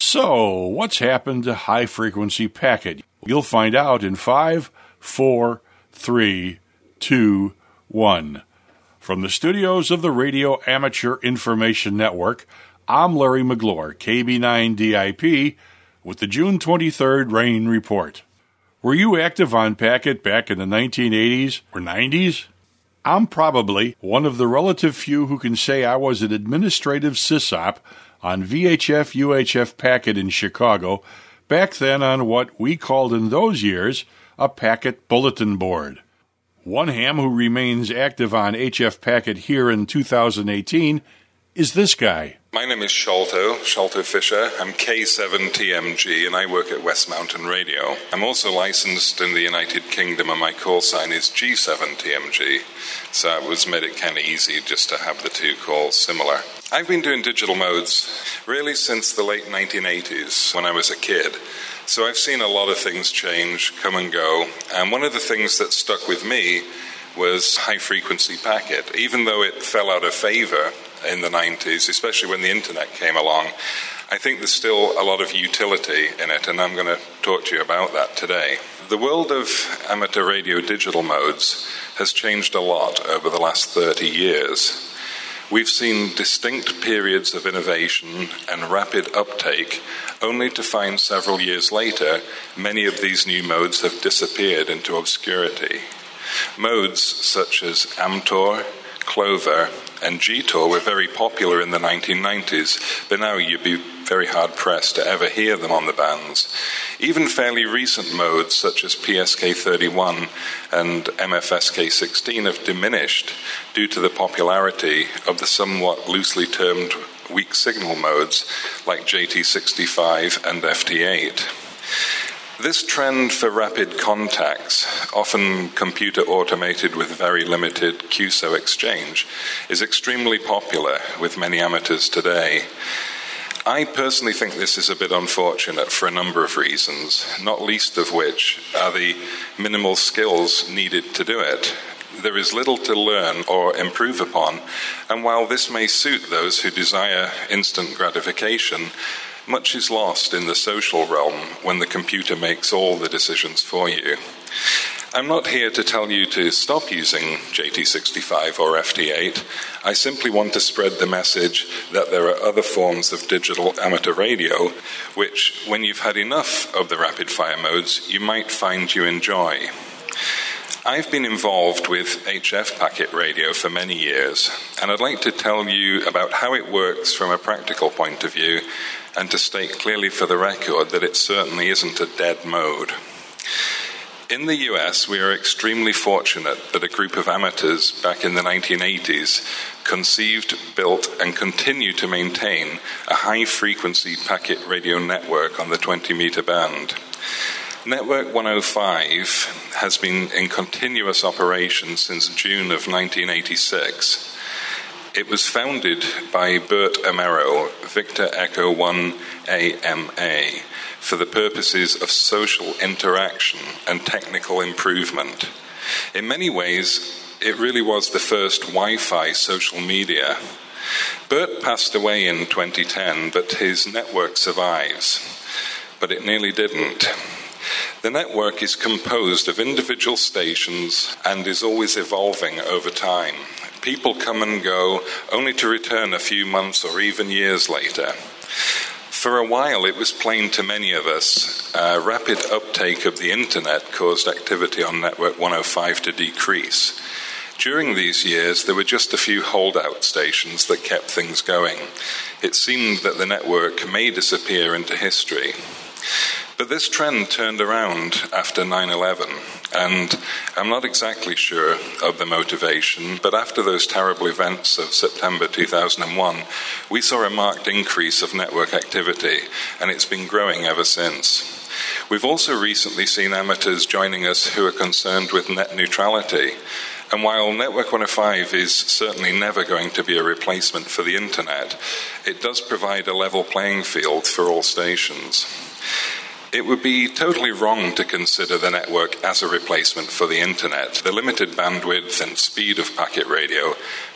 So, what's happened to high-frequency packet? You'll find out in 5, 4, 3, 2, 1. From the studios of the Radio Amateur Information Network, I'm Larry McGlure, KB9DIP, with the June 23rd Rain Report. Were you active on Packet back in the 1980s or 90s? I'm probably one of the relative few who can say I was an administrative sysop on VHF-UHF Packet in Chicago, back then on what we called in those years a Packet Bulletin Board. One ham who remains active on HF Packet here in 2018 is this guy. My name is Sholto Fisher. I'm K7TMG, and I work at West Mountain Radio. I'm also licensed in the United Kingdom, and my call sign is G7TMG, so it was made it kind of easy just to have the two calls similar. I've been doing digital modes really since the late 1980s, when I was a kid. So I've seen a lot of things change, come and go, and one of the things that stuck with me was high-frequency packet. Even though it fell out of favor in the 90s, especially when the internet came along, I think there's still a lot of utility in it, and I'm going to talk to you about that today. The world of amateur radio digital modes has changed a lot over the last 30 years. We've seen distinct periods of innovation and rapid uptake, only to find several years later many of these new modes have disappeared into obscurity. Modes such as Amtor, Clover, and GTOR were very popular in the 1990s, but now you'd be very hard-pressed to ever hear them on the bands. Even fairly recent modes such as PSK31 and MFSK16 have diminished due to the popularity of the somewhat loosely termed weak signal modes like JT65 and FT8. This trend for rapid contacts, often computer-automated with very limited QSO exchange, is extremely popular with many amateurs today. I personally think this is a bit unfortunate for a number of reasons, not least of which are the minimal skills needed to do it. There is little to learn or improve upon, and while this may suit those who desire instant gratification, much is lost in the social realm when the computer makes all the decisions for you. I'm not here to tell you to stop using JT65 or FT8. I simply want to spread the message that there are other forms of digital amateur radio which, when you've had enough of the rapid-fire modes, you might find you enjoy. I've been involved with HF Packet radio for many years, and I'd like to tell you about how it works from a practical point of view, and to state clearly for the record that it certainly isn't a dead mode. In the US, we are extremely fortunate that a group of amateurs back in the 1980s conceived, built, and continue to maintain a high-frequency packet radio network on the 20-meter band. Network 105 has been in continuous operation since June of 1986. It was founded by Bert Amero, Victor Echo 1 AMA, for the purposes of social interaction and technical improvement. In many ways, it really was the first Wi-Fi social media. Bert passed away in 2010, but his network survives. But it nearly didn't. The network is composed of individual stations and is always evolving over time. People come and go, only to return a few months or even years later. For a while, it was plain to many of us, rapid uptake of the internet caused activity on Network 105 to decrease. During these years, there were just a few holdout stations that kept things going. It seemed that the network may disappear into history. But this trend turned around after 9/11, and I'm not exactly sure of the motivation, but after those terrible events of September 2001, we saw a marked increase of network activity, and it's been growing ever since. We've also recently seen amateurs joining us who are concerned with net neutrality, and while Network 105 is certainly never going to be a replacement for the internet, it does provide a level playing field for all stations. It would be totally wrong to consider the network as a replacement for the internet. The limited bandwidth and speed of packet radio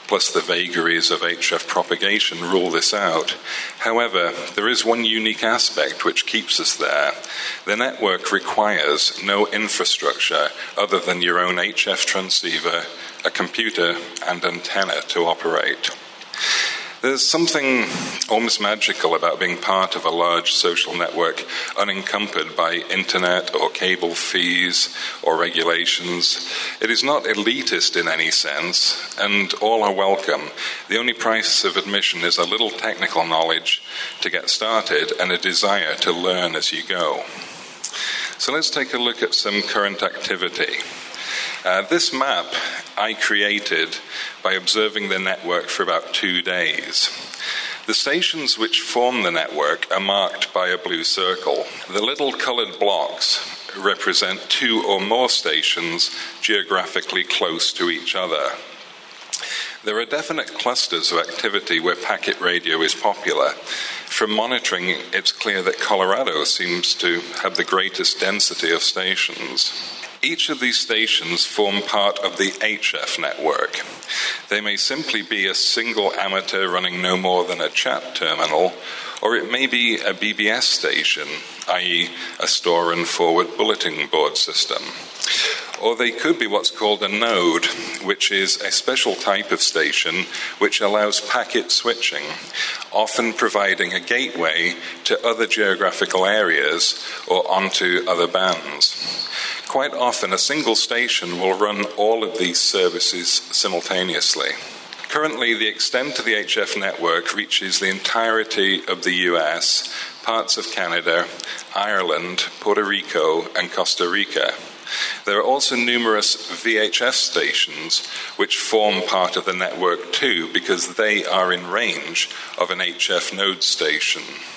plus the vagaries of HF propagation rule this out. However, there is one unique aspect which keeps us there. The network requires no infrastructure other than your own HF transceiver, a computer, and antenna to operate. There's something almost magical about being part of a large social network unencumbered by internet or cable fees or regulations. It is not elitist in any sense, and all are welcome. The only price of admission is a little technical knowledge to get started and a desire to learn as you go. So let's take a look at some current activity. This map I created by observing the network for about 2 days. The stations which form the network are marked by a blue circle. The little colored blocks represent 2 or more stations geographically close to each other. There are definite clusters of activity where packet radio is popular. From monitoring, it's clear that Colorado seems to have the greatest density of stations. Each of these stations form part of the HF network. They may simply be a single amateur running no more than a chat terminal, or it may be a BBS station, i.e. a store and forward bulletin board system. Or they could be what's called a node, which is a special type of station which allows packet switching, often providing a gateway to other geographical areas or onto other bands. Quite often, a single station will run all of these services simultaneously. Currently, the extent of the HF network reaches the entirety of the US, parts of Canada, Ireland, Puerto Rico, and Costa Rica. There are also numerous VHF stations which form part of the network too, because they are in range of an HF node station.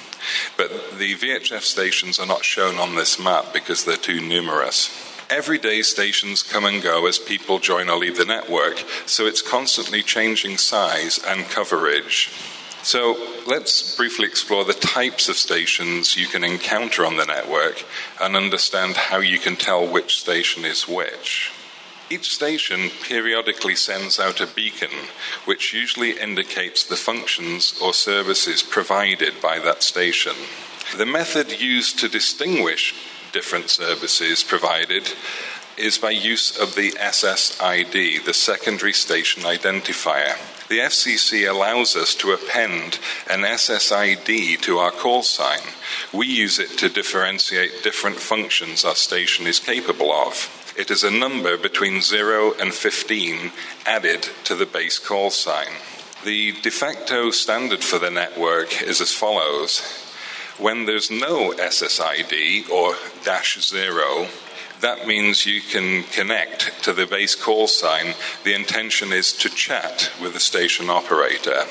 But the VHF stations are not shown on this map because they're too numerous. Every day stations come and go as people join or leave the network, so it's constantly changing size and coverage. So let's briefly explore the types of stations you can encounter on the network and understand how you can tell which station is which. Each station periodically sends out a beacon, which usually indicates the functions or services provided by that station. The method used to distinguish different services provided is by use of the SSID, the Secondary Station Identifier. The FCC allows us to append an SSID to our call sign. We use it to differentiate different functions our station is capable of. It is a number between 0 and 15 added to the base call sign. The de facto standard for the network is as follows. When there's no SSID or -0, that means you can connect to the base call sign. The intention is to chat with the station operator.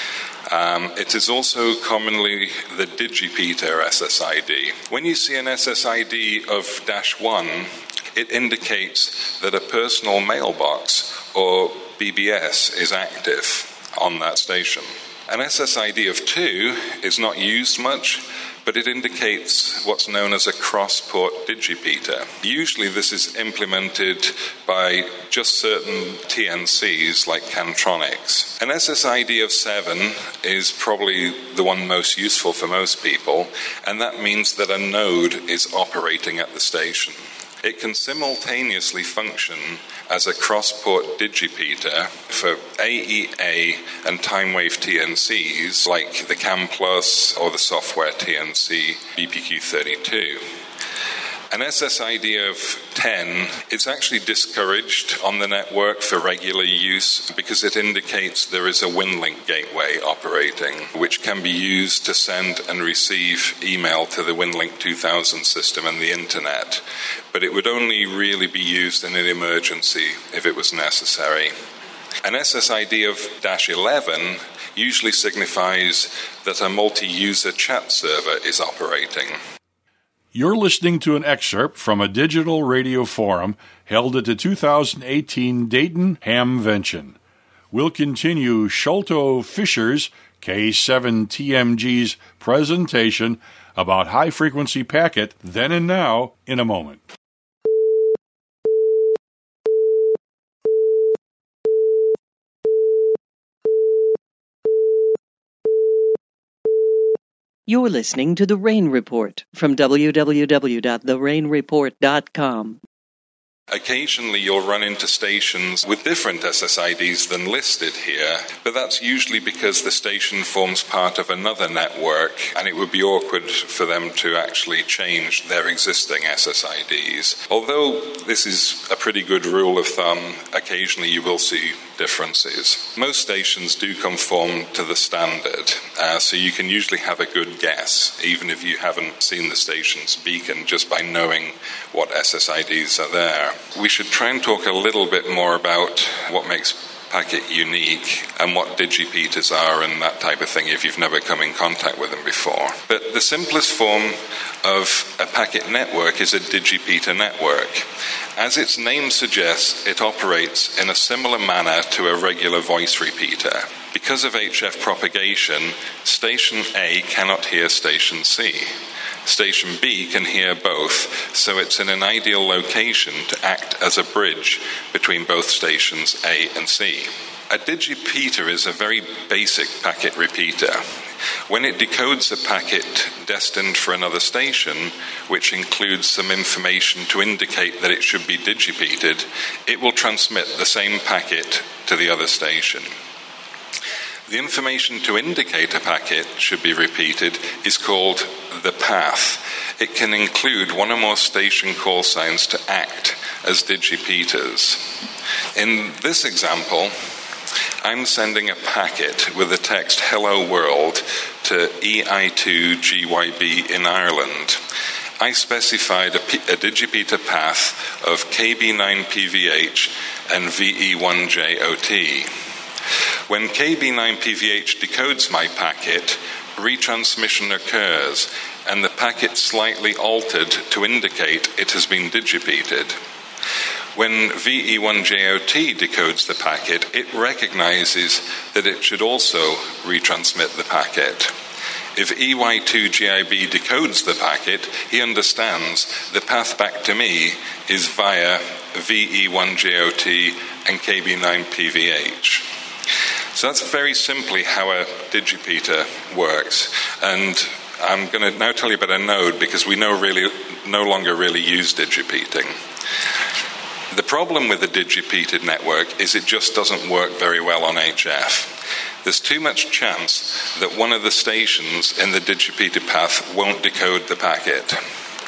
It is also commonly the digipeater SSID. When you see an SSID of -1, it indicates that a personal mailbox or BBS is active on that station. An SSID of 2 is not used much, but it indicates what's known as a cross-port digipeater. Usually this is implemented by just certain TNCs like Cantronics. An SSID of 7 is probably the one most useful for most people, and that means that a node is operating at the station. It can simultaneously function as a cross-port digipeater for AEA and timewave TNCs like the CAM Plus or the software TNC BPQ32. An SSID of 10 is actually discouraged on the network for regular use because it indicates there is a WinLink gateway operating, which can be used to send and receive email to the WinLink 2000 system and the internet. But it would only really be used in an emergency if it was necessary. An SSID of -11 usually signifies that a multi-user chat server is operating. You're listening to an excerpt from a digital radio forum held at the 2018 Dayton Hamvention. We'll continue Sholto Fischer's K7TMG's presentation about high-frequency packet then and now in a moment. You're listening to The Rain Report from www.therainreport.com. Occasionally you'll run into stations with different SSIDs than listed here, but that's usually because the station forms part of another network and it would be awkward for them to actually change their existing SSIDs. Although this is a pretty good rule of thumb, occasionally you will see differences. Most stations do conform to the standard, so you can usually have a good guess, even if you haven't seen the station's beacon, just by knowing what SSIDs are there. We should try and talk a little bit more about what makes Packet unique and what digipeaters are and that type of thing if you've never come in contact with them before. But the simplest form of a packet network is a digipeater network. As its name suggests, it operates in a similar manner to a regular voice repeater. Because of HF propagation, Station A cannot hear Station C. Station B can hear both, so it's in an ideal location to act as a bridge between both stations A and C. A digipeater is a very basic packet repeater. When it decodes a packet destined for another station, which includes some information to indicate that it should be digipeated, it will transmit the same packet to the other station. The information to indicate a packet should be repeated is called the path. It can include one or more station call signs to act as digipeaters. In this example, I'm sending a packet with the text "Hello World" to EI2GYB in Ireland. I specified a digipeater path of KB9PVH and VE1JOT. When KB9PVH decodes my packet, retransmission occurs, and the packet slightly altered to indicate it has been digipeated. When VE1JOT decodes the packet, it recognizes that it should also retransmit the packet. If EY2GIB decodes the packet, he understands the path back to me is via VE1JOT and KB9PVH. So that's very simply how a digipeater works. And I'm going to now tell you about a node because we no longer really use digipeating. The problem with the digipeated network is it just doesn't work very well on HF. There's too much chance that one of the stations in the digipeated path won't decode the packet.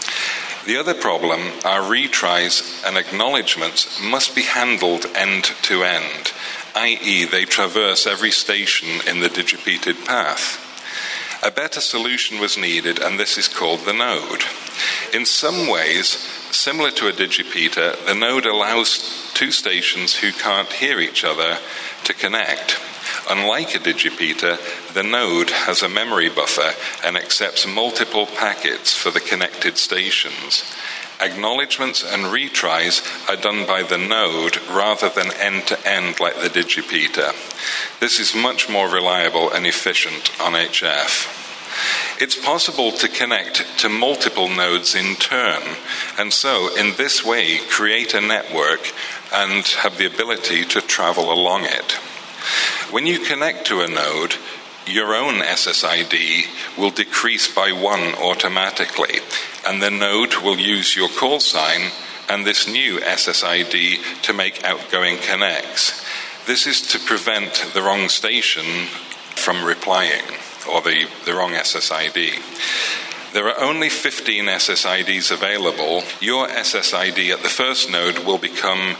The other problem are retries and acknowledgements must be handled end to end, i.e. they traverse every station in the digipeated path. A better solution was needed, and this is called the node. In some ways, similar to a digipeater, the node allows two stations who can't hear each other to connect. Unlike a digipeater, the node has a memory buffer and accepts multiple packets for the connected stations. Acknowledgements and retries are done by the node rather than end-to-end like the digipeater. This is much more reliable and efficient on HF. It's possible to connect to multiple nodes in turn, and so in this way create a network and have the ability to travel along it. When you connect to a node, your own SSID will decrease by 1 automatically, and the node will use your call sign and this new SSID to make outgoing connects. This is to prevent the wrong station from replying, or the wrong SSID. There are only 15 SSIDs available. Your SSID at the first node will become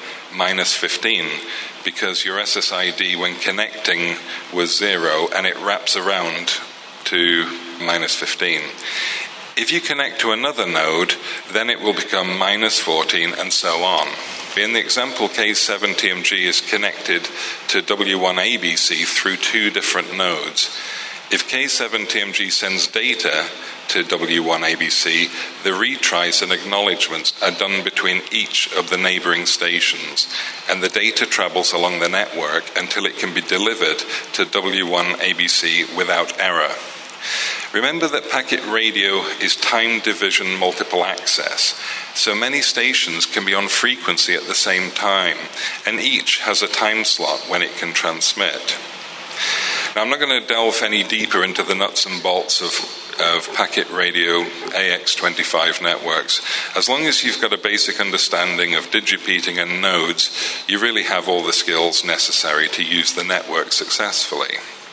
-15 because your SSID when connecting was 0 and it wraps around to -15. If you connect to another node, then it will become -14 and so on. In the example, K7TMG is connected to W1ABC through 2 different nodes. If K7TMG sends data to W1ABC, the retries and acknowledgements are done between each of the neighboring stations, and the data travels along the network until it can be delivered to W1ABC without error. Remember that packet radio is time division multiple access, so many stations can be on frequency at the same time, and each has a time slot when it can transmit. Now, I'm not going to delve any deeper into the nuts and bolts of packet radio AX25 networks. As long as you've got a basic understanding of digipeating and nodes, you really have all the skills necessary to use the network successfully.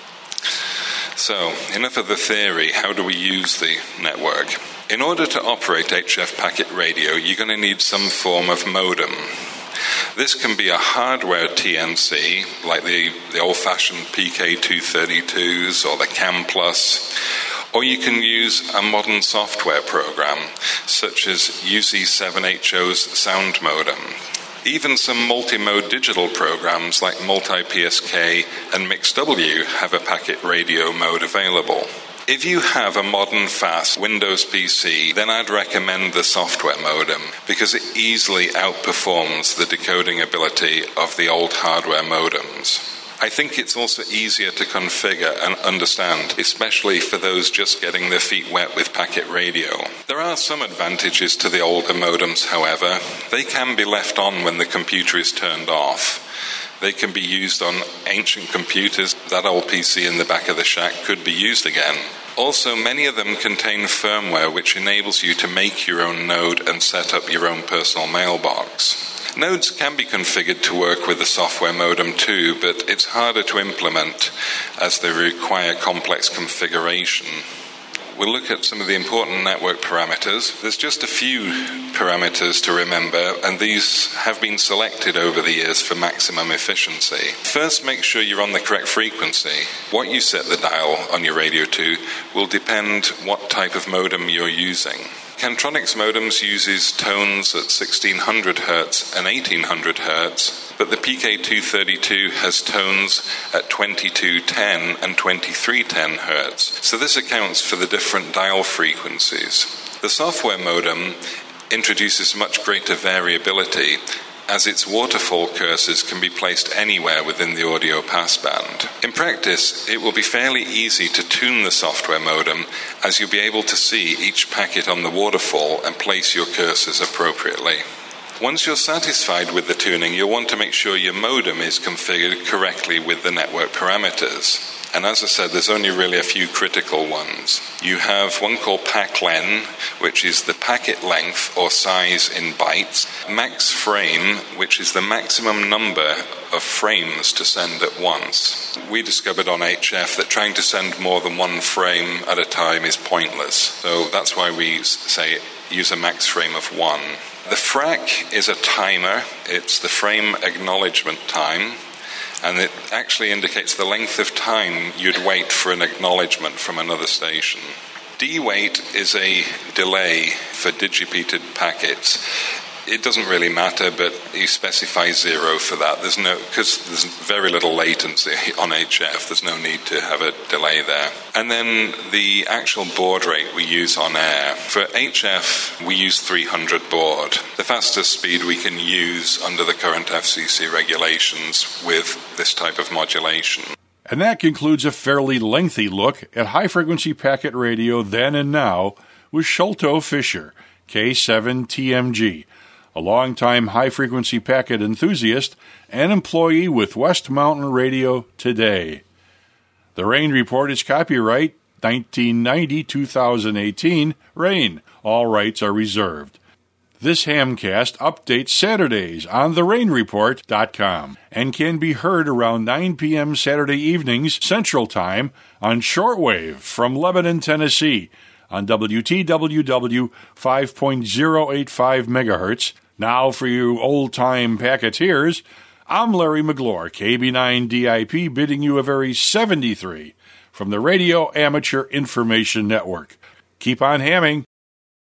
So, enough of the theory. How do we use the network? In order to operate HF packet radio, you're going to need some form of modem. This can be a hardware TNC, like the old-fashioned PK232s or the CAM+, or you can use a modern software program, such as UC7HO's sound modem. Even some multi-mode digital programs like Multi-PSK and MixW have a packet radio mode available. If you have a modern, fast Windows PC, then I'd recommend the software modem because it easily outperforms the decoding ability of the old hardware modems. I think it's also easier to configure and understand, especially for those just getting their feet wet with packet radio. There are some advantages to the older modems, however. They can be left on when the computer is turned off. They can be used on ancient computers. That old PC in the back of the shack could be used again. Also, many of them contain firmware which enables you to make your own node and set up your own personal mailbox. Nodes can be configured to work with the software modem too, but it's harder to implement as they require complex configuration. We'll look at some of the important network parameters. There's just a few parameters to remember, and these have been selected over the years for maximum efficiency. First, make sure you're on the correct frequency. What you set the dial on your radio to will depend what type of modem you're using. Cantronics modems uses tones at 1600 Hz and 1800 Hz, but the PK232 has tones at 2210 and 2310 Hz. So this accounts for the different dial frequencies. The software modem introduces much greater variability, as its waterfall cursors can be placed anywhere within the audio passband. In practice, it will be fairly easy to tune the software modem, as you'll be able to see each packet on the waterfall and place your cursors appropriately. Once you're satisfied with the tuning, you'll want to make sure your modem is configured correctly with the network parameters. And as I said, there's only really a few critical ones. You have one called PAC-LEN, which is the packet length or size in bytes. Max frame, which is the maximum number of frames to send at once. We discovered on HF that trying to send more than one frame at a time is pointless. So that's why we say use a max frame of 1. The FRAC is a timer. It's the frame acknowledgement time. And it actually indicates the length of time you'd wait for an acknowledgement from another station. D-wait is a delay for digipeated packets. It doesn't really matter, but you specify 0 for that. Because there's very little latency on HF, there's no need to have a delay there. And then the actual baud rate we use on air. For HF, we use 300 baud, the fastest speed we can use under the current FCC regulations with this type of modulation. And that concludes a fairly lengthy look at high-frequency packet radio then and now with Sholto Fisher, K7TMG, a longtime high-frequency packet enthusiast and employee with West Mountain Radio today. The Rain Report is copyright 1990-2018, Rain. All rights are reserved. This Hamcast updates Saturdays on therainreport.com and can be heard around 9 p.m. Saturday evenings Central Time on shortwave from Lebanon, Tennessee on WTWW 5.085 MHz. Now for you old-time packeteers, I'm Larry McGlure, KB9DIP, bidding you a very 73 from the Radio Amateur Information Network. Keep on hamming.